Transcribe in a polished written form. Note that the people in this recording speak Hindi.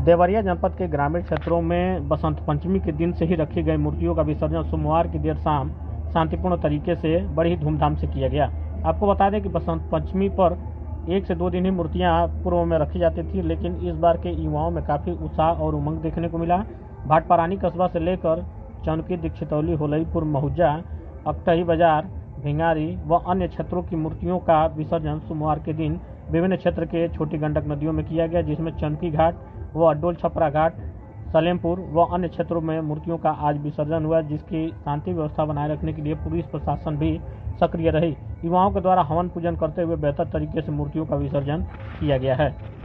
देवरिया जनपद के ग्रामीण क्षेत्रों में बसंत पंचमी के दिन से ही रखी गई मूर्तियों का विसर्जन सोमवार की देर शाम शांतिपूर्ण तरीके से बड़ी ही धूमधाम से किया गया। आपको बता दें कि बसंत पंचमी पर 1 से 2 दिन ही मूर्तियां पूर्व में रखी जाती थी, लेकिन इस बार के युवाओं में काफ़ी उत्साह और उमंग देखने को मिला। भाटपारानी कस्बा से लेकर चौनकी, दीक्षितौली, होलईपुर, महुजा, अकटही बाजार, भिंगारी व अन्य क्षेत्रों की मूर्तियों का विसर्जन सोमवार के दिन विभिन्न क्षेत्र के छोटी गंडक नदियों में किया गया, जिसमें चौनकी घाट व अड्डोल छपरा घाट, सलेमपुर व अन्य क्षेत्रों में मूर्तियों का आज विसर्जन हुआ, जिसकी शांति व्यवस्था बनाए रखने के लिए पुलिस प्रशासन भी सक्रिय रही। युवाओं के द्वारा हवन पूजन करते हुए बेहतर तरीके से मूर्तियों का विसर्जन किया गया है।